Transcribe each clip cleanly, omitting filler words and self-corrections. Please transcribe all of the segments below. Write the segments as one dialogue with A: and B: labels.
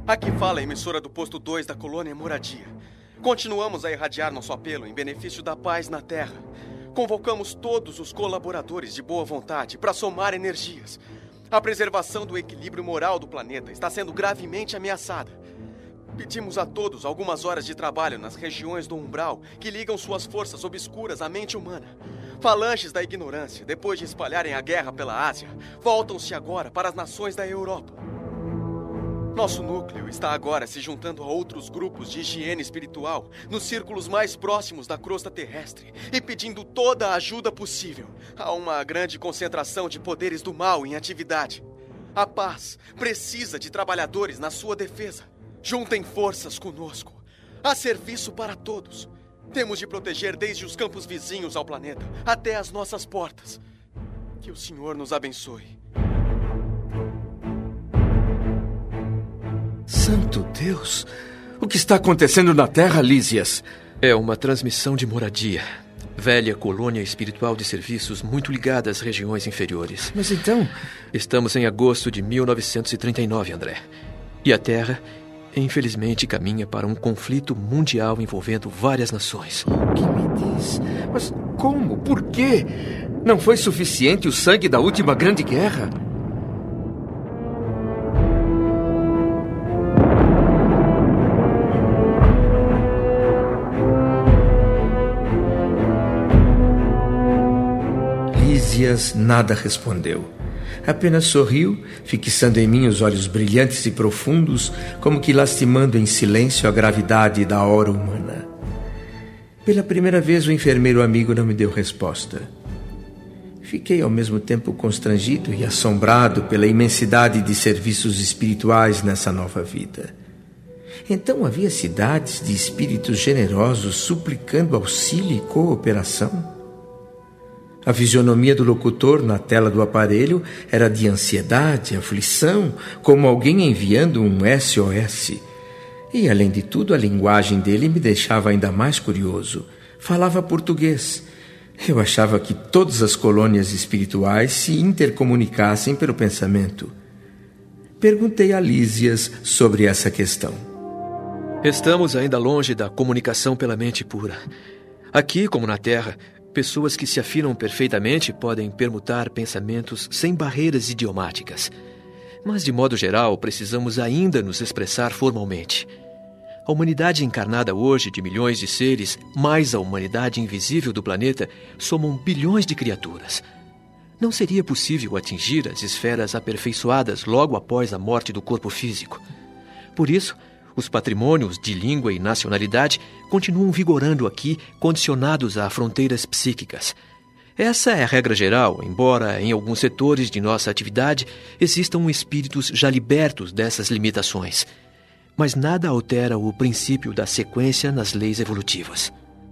A: Aqui fala a emissora do posto 2 da colônia Moradia. Continuamos a irradiar nosso apelo em benefício da paz na Terra. Convocamos todos os colaboradores de boa vontade para somar energias. A preservação do equilíbrio moral do planeta está sendo gravemente ameaçada. Pedimos a todos algumas horas de trabalho nas regiões do umbral que ligam suas forças obscuras à mente humana. Falanges da ignorância, depois de espalharem a guerra pela Ásia, voltam-se agora para as nações da Europa. Nosso núcleo está agora se juntando a outros grupos de higiene espiritual nos círculos mais próximos da crosta terrestre e pedindo toda a ajuda possível. Há uma grande concentração de poderes do mal em atividade. A paz precisa de trabalhadores na sua defesa. Juntem forças conosco. Há serviço para todos. Temos de proteger desde os campos vizinhos ao planeta até as nossas portas. Que o Senhor nos abençoe.
B: Santo Deus! O que está acontecendo na Terra, Lísias?
C: É uma transmissão de Moradia. Velha colônia espiritual de serviços muito ligada às regiões inferiores.
B: Mas então...
C: Estamos em agosto de 1939, André. E a Terra, infelizmente, caminha para um conflito mundial envolvendo várias nações.
B: O que me diz? Mas como? Por quê? Não foi suficiente o sangue da última grande guerra? Lísias nada respondeu. Apenas sorriu, fixando em mim os olhos brilhantes e profundos, como que lastimando em silêncio a gravidade da hora humana. Pela primeira vez o enfermeiro amigo não me deu resposta. Fiquei ao mesmo tempo constrangido e assombrado pela imensidade de serviços espirituais nessa nova vida. Então havia cidades de espíritos generosos suplicando auxílio e cooperação? A fisionomia do locutor na tela do aparelho era de ansiedade, aflição, como alguém enviando um SOS. E, além de tudo, a linguagem dele me deixava ainda mais curioso. Falava português. Eu achava que todas as colônias espirituais se intercomunicassem pelo pensamento. Perguntei a Lísias sobre essa questão.
C: Estamos ainda longe da comunicação pela mente pura. Aqui, como na Terra, pessoas que se afinam perfeitamente podem permutar pensamentos sem barreiras idiomáticas. Mas, de modo geral, precisamos ainda nos expressar formalmente. A humanidade encarnada hoje de milhões de seres, mais a humanidade invisível do planeta, somam bilhões de criaturas. Não seria possível atingir as esferas aperfeiçoadas logo após a morte do corpo físico. Por isso, os patrimônios de língua e nacionalidade continuam vigorando aqui, condicionados a fronteiras psíquicas. Essa é a regra geral, embora em alguns setores de nossa atividade existam espíritos já libertos dessas limitações. Mas nada altera o princípio da sequência nas leis evolutivas.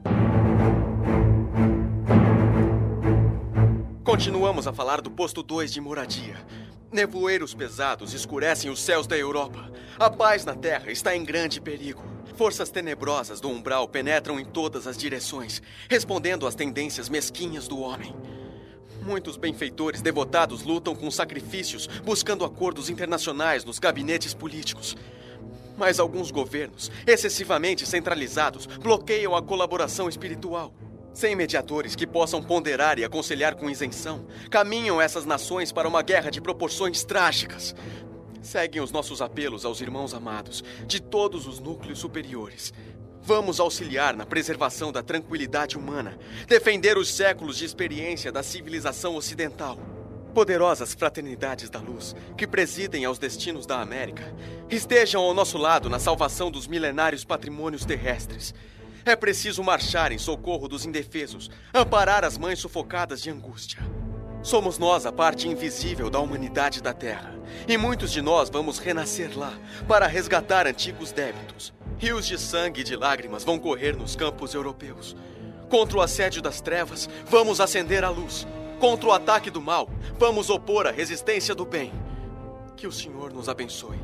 A: Continuamos a falar do posto 2 de Moradia. Nevoeiros pesados escurecem os céus da Europa. A paz na Terra está em grande perigo. Forças tenebrosas do umbral penetram em todas as direções, respondendo às tendências mesquinhas do homem. Muitos benfeitores devotados lutam com sacrifícios, buscando acordos internacionais nos gabinetes políticos. Mas alguns governos, excessivamente centralizados, bloqueiam a colaboração espiritual. Sem mediadores que possam ponderar e aconselhar com isenção, caminham essas nações para uma guerra de proporções trágicas. Seguem os nossos apelos aos irmãos amados de todos os núcleos superiores. Vamos auxiliar na preservação da tranquilidade humana, defender os séculos de experiência da civilização ocidental. Poderosas fraternidades da luz, que presidem aos destinos da América, estejam ao nosso lado na salvação dos milenários patrimônios terrestres. É preciso marchar em socorro dos indefesos, amparar as mães sufocadas de angústia. Somos nós a parte invisível da humanidade da Terra, e muitos de nós vamos renascer lá para resgatar antigos débitos. Rios de sangue e de lágrimas vão correr nos campos europeus. Contra o assédio das trevas, vamos acender a luz. Contra o ataque do mal, vamos opor a resistência do bem. Que o Senhor nos abençoe.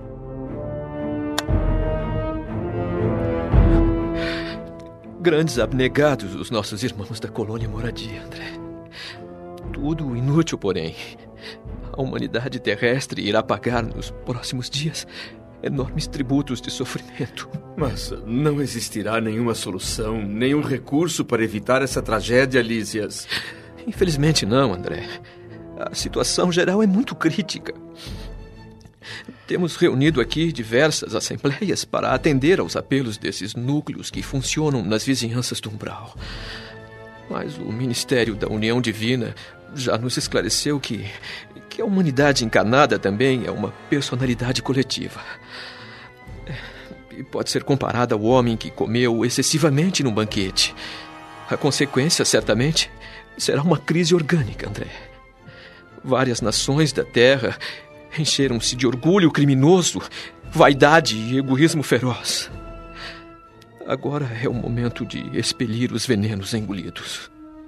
C: Grandes abnegados os nossos irmãos da colônia Moradia, André. Tudo inútil, porém. A humanidade terrestre irá pagar nos próximos dias. enormes tributos de sofrimento.
B: Mas não existirá nenhuma solução, nenhum recurso para evitar essa tragédia, Lísias?
C: Infelizmente não, André. A situação geral é muito crítica. Temos reunido aqui diversas assembleias para atender aos apelos desses núcleos que funcionam nas vizinhanças do umbral. Mas o Ministério da União Divina já nos esclareceu que a humanidade encarnada também é uma personalidade coletiva. E pode ser comparada ao homem que comeu excessivamente num banquete. A consequência, certamente, será uma crise orgânica, André. Várias nações da Terra encheram-se de orgulho criminoso, vaidade e egoísmo feroz. Agora é o momento de expelir os venenos engolidos.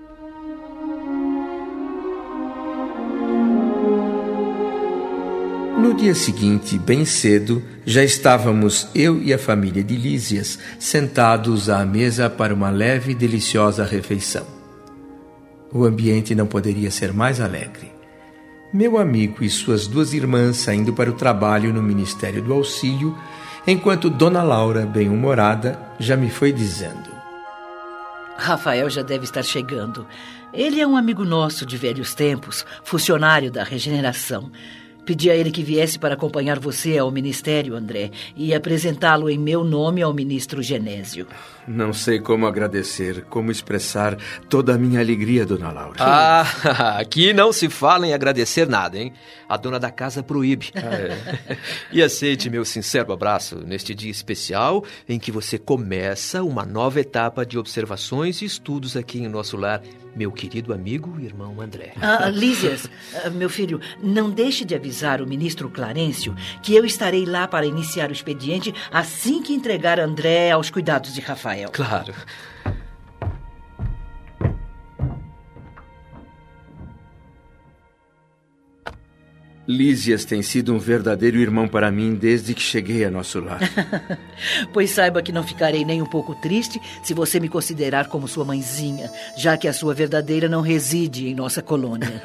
B: No dia seguinte, bem cedo, já estávamos eu e a família de Lísias sentados à mesa para uma leve e deliciosa refeição. O ambiente não poderia ser mais alegre. Meu amigo e suas 2 irmãs saindo para o trabalho no Ministério do Auxílio, enquanto Dona Laura, bem-humorada, já me foi dizendo:
D: Rafael já deve estar chegando. Ele é um amigo nosso de velhos tempos, funcionário da Regeneração. Pedi a ele que viesse para acompanhar você ao ministério, André, e apresentá-lo em meu nome ao ministro Genésio.
B: Não sei como agradecer, como expressar toda a minha alegria, Dona Laura.
C: Aqui não se fala em agradecer nada, hein? A dona da casa proíbe. E aceite meu sincero abraço neste dia especial em que você começa uma nova etapa de observações e estudos aqui em nosso lar, meu querido amigo e irmão André.
D: Lísias, meu filho, não deixe de avisar o ministro Clarencio que eu estarei lá para iniciar o expediente assim que entregar André aos cuidados de Rafael.
C: Claro.
B: Lísias tem sido um verdadeiro irmão para mim desde que cheguei a nosso lar.
D: Pois saiba que não ficarei nem um pouco triste se você me considerar como sua mãezinha, já que a sua verdadeira não reside em nossa colônia.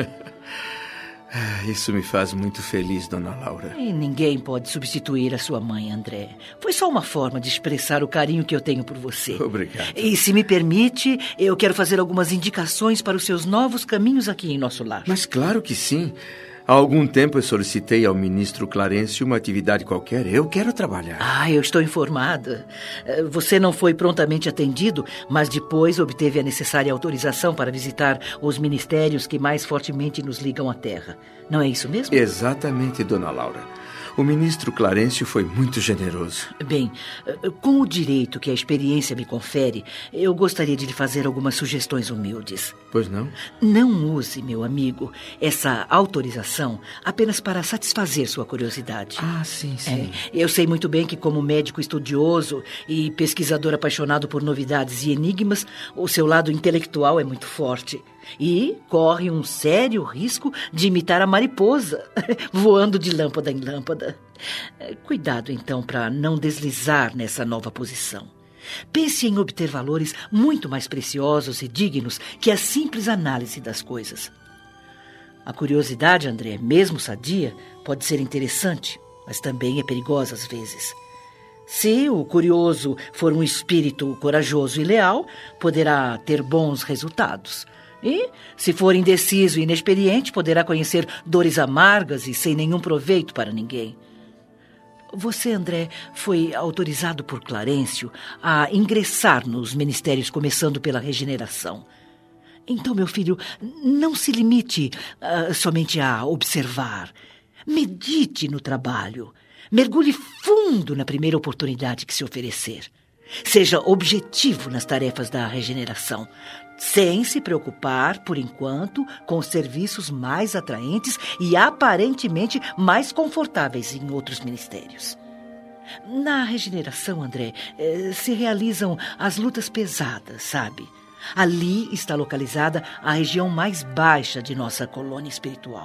B: Isso me faz muito feliz, Dona Laura.
D: E ninguém pode substituir a sua mãe, André. Foi só uma forma de expressar o carinho que eu tenho por você.
B: Obrigado.
D: E se me permite, eu quero fazer algumas indicações para os seus novos caminhos aqui em nosso lar.
B: Mas claro que sim. Há algum tempo eu solicitei ao ministro Clarencio uma atividade qualquer. Eu quero trabalhar.
D: Eu estou informada. Você não foi prontamente atendido, mas depois obteve a necessária autorização para visitar os ministérios que mais fortemente nos ligam à terra. Não é isso mesmo?
B: Exatamente, Dona Laura. O ministro Clarencio foi muito generoso.
D: Bem, com o direito que a experiência me confere, eu gostaria de lhe fazer algumas sugestões humildes.
B: Pois não?
D: Não use, meu amigo, essa autorização apenas para satisfazer sua curiosidade.
B: Sim.
D: Eu sei muito bem que, como médico estudioso e pesquisador apaixonado por novidades e enigmas, o seu lado intelectual é muito forte. E corre um sério risco de imitar a mariposa, voando de lâmpada em lâmpada. Cuidado, então, para não deslizar nessa nova posição. Pense em obter valores muito mais preciosos e dignos que a simples análise das coisas. A curiosidade, André, mesmo sadia, pode ser interessante, mas também é perigosa às vezes. Se o curioso for um espírito corajoso e leal, poderá ter bons resultados. E, se for indeciso e inexperiente, poderá conhecer dores amargas e sem nenhum proveito para ninguém. Você, André, foi autorizado por Clarencio a ingressar nos ministérios, começando pela Regeneração. Então, meu filho, não se limite somente a observar. Medite no trabalho. Mergulhe fundo na primeira oportunidade que se oferecer. Seja objetivo nas tarefas da regeneração, sem se preocupar, por enquanto, com os serviços mais atraentes e aparentemente mais confortáveis em outros ministérios. Na regeneração, André, se realizam as lutas pesadas, sabe? Ali está localizada a região mais baixa de nossa colônia espiritual.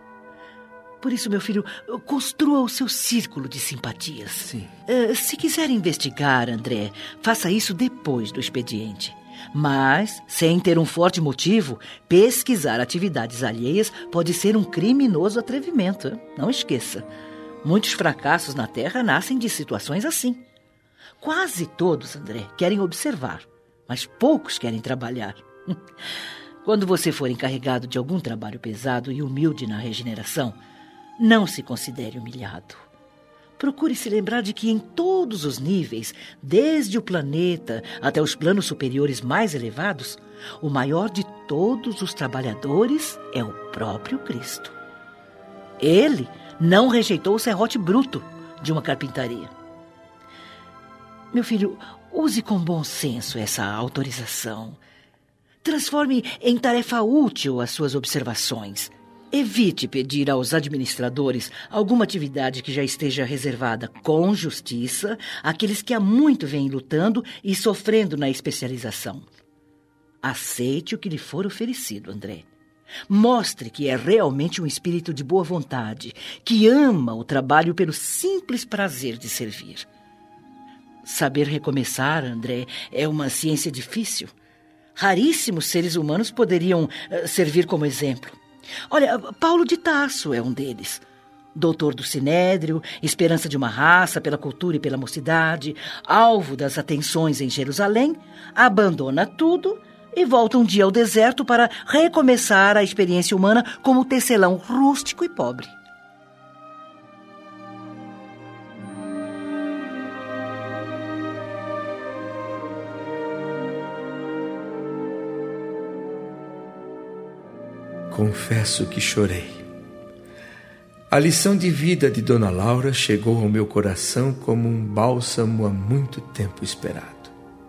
D: Por isso, meu filho, construa o seu círculo de simpatias.
B: Sim.
D: Se quiser investigar, André, faça isso depois do expediente. Mas, sem ter um forte motivo, pesquisar atividades alheias pode ser um criminoso atrevimento. Não esqueça. Muitos fracassos na Terra nascem de situações assim. Quase todos, André, querem observar, mas poucos querem trabalhar. Quando você for encarregado de algum trabalho pesado e humilde na regeneração, não se considere humilhado. Procure se lembrar de que em todos os níveis, desde o planeta até os planos superiores mais elevados, o maior de todos os trabalhadores é o próprio Cristo. Ele não rejeitou o serrote bruto de uma carpintaria. Meu filho, use com bom senso essa autorização. Transforme em tarefa útil as suas observações. Evite pedir aos administradores alguma atividade que já esteja reservada com justiça àqueles que há muito vêm lutando e sofrendo na especialização. Aceite o que lhe for oferecido, André. Mostre que é realmente um espírito de boa vontade, que ama o trabalho pelo simples prazer de servir. Saber recomeçar, André, é uma ciência difícil. Raríssimos seres humanos poderiam servir como exemplo. Olha, Paulo de Tarso é um deles. Doutor do Sinédrio, esperança de uma raça pela cultura e pela mocidade, alvo das atenções em Jerusalém, abandona tudo e volta um dia ao deserto para recomeçar a experiência humana como tecelão rústico e pobre.
B: Confesso que chorei. A lição de vida de Dona Laura chegou ao meu coração como um bálsamo há muito tempo esperado.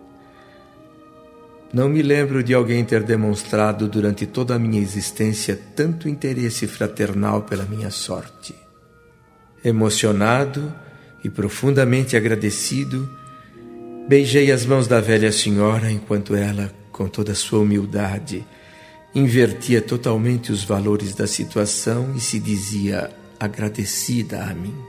B: Não me lembro de alguém ter demonstrado durante toda a minha existência tanto interesse fraternal pela minha sorte. Emocionado e profundamente agradecido, beijei as mãos da velha senhora enquanto ela, com toda a sua humildade, invertia totalmente os valores da situação e se dizia agradecida a mim.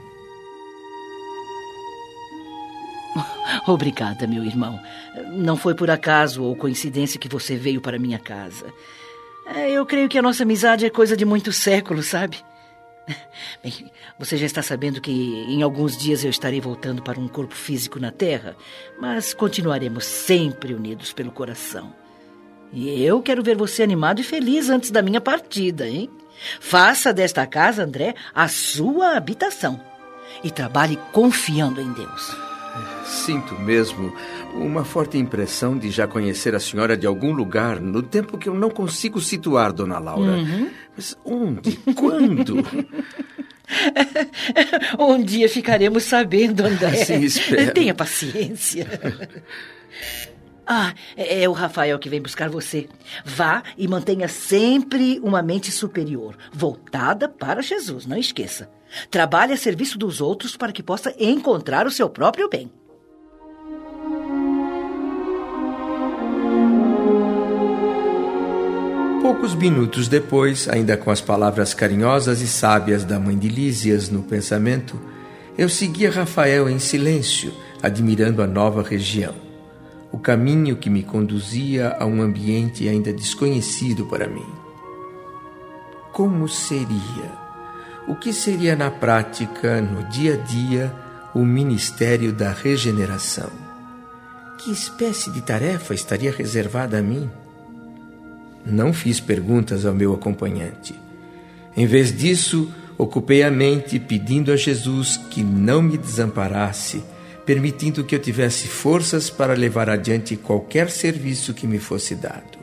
D: Obrigada, meu irmão. Não foi por acaso ou coincidência que você veio para minha casa. Eu creio que a nossa amizade é coisa de muitos séculos, sabe? Bem, você já está sabendo que em alguns dias eu estarei voltando para um corpo físico na Terra, mas continuaremos sempre unidos pelo coração. E eu quero ver você animado e feliz antes da minha partida, hein? Faça desta casa, André, a sua habitação. E trabalhe confiando em Deus.
B: Sinto mesmo uma forte impressão de já conhecer a senhora de algum lugar, no tempo que eu não consigo situar, Dona Laura. Mas onde? Quando?
D: Um dia ficaremos sabendo, André.
B: Assim espero.
D: Tenha paciência. É o Rafael que vem buscar você. Vá e mantenha sempre uma mente superior, voltada para Jesus, não esqueça. Trabalhe a serviço dos outros para que possa encontrar o seu próprio bem.
B: Poucos minutos depois, ainda com as palavras carinhosas e sábias da mãe de Lísias no pensamento, eu seguia Rafael em silêncio, admirando a nova região. O caminho que me conduzia a um ambiente ainda desconhecido para mim. Como seria? O que seria na prática, no dia a dia, o ministério da regeneração? Que espécie de tarefa estaria reservada a mim? Não fiz perguntas ao meu acompanhante. Em vez disso, ocupei a mente pedindo a Jesus que não me desamparasse, permitindo que eu tivesse forças para levar adiante qualquer serviço que me fosse dado.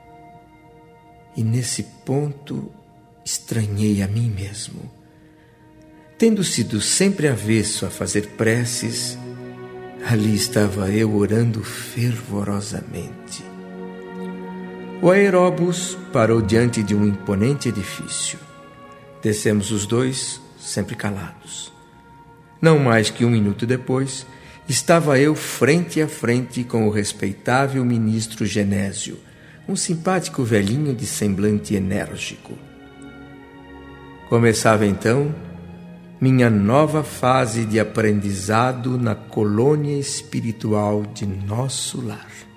B: E nesse ponto, estranhei a mim mesmo. Tendo sido sempre avesso a fazer preces, ali estava eu orando fervorosamente. O aeróbus parou diante de um imponente edifício. Descemos os dois, sempre calados. Não mais que um minuto depois, estava eu frente a frente com o respeitável ministro Genésio, um simpático velhinho de semblante enérgico. Começava então minha nova fase de aprendizado na colônia espiritual de nosso lar.